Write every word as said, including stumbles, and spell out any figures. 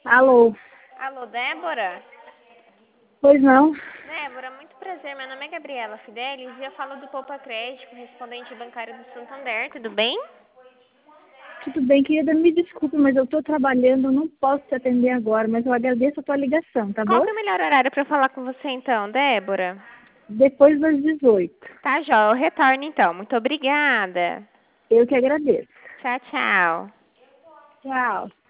Alô? Alô, Débora? Pois não? Débora, muito prazer. Meu nome é Gabriela Fidelis e eu falo do Poupa Crédito, correspondente bancário do Santander. Tudo bem? Tudo bem, querida, me desculpe, mas eu estou trabalhando, eu não posso te atender agora, mas eu agradeço a tua ligação, tá Qual bom? que é o melhor horário para falar com você então, Débora? Depois das dezoito. Tá, já, eu retorno então. Muito obrigada. Eu que agradeço. Tchau, tchau. Tchau.